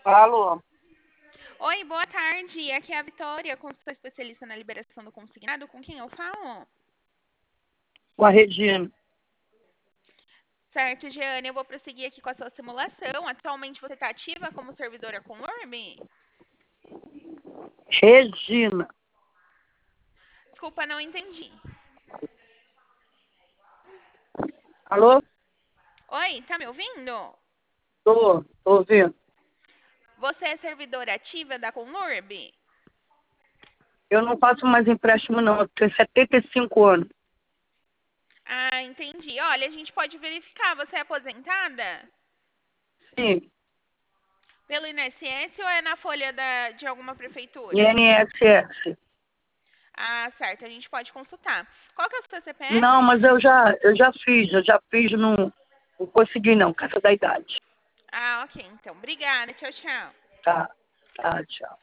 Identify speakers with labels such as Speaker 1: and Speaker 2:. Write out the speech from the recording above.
Speaker 1: Alô,
Speaker 2: Oi, boa tarde. Aqui é a Vitória, consultora especialista na liberação do consignado. Com quem eu falo?
Speaker 1: com a Regina.
Speaker 2: Certo, Jeane, eu vou prosseguir aqui com a sua simulação. Atualmente você está ativa como servidora com Orbe?
Speaker 1: Regina.
Speaker 2: Desculpa, não entendi.
Speaker 1: Alô?
Speaker 2: Oi, tá me ouvindo?
Speaker 1: Tô ouvindo.
Speaker 2: Você é servidora ativa da Conurb?
Speaker 1: Eu não faço mais empréstimo, não. Eu tenho 75 anos.
Speaker 2: Ah, entendi. Olha, a gente pode verificar. Você é aposentada?
Speaker 1: Sim,
Speaker 2: Pelo INSS ou é na folha de alguma prefeitura?
Speaker 1: INSS.
Speaker 2: Ah, certo. A gente pode consultar. Qual que é o seu
Speaker 1: Não,
Speaker 2: CPF?
Speaker 1: mas eu já fiz, não consegui não, casa da idade.
Speaker 2: Ah, ok. Então, obrigada. Tchau, tchau.
Speaker 1: Tá, tchau.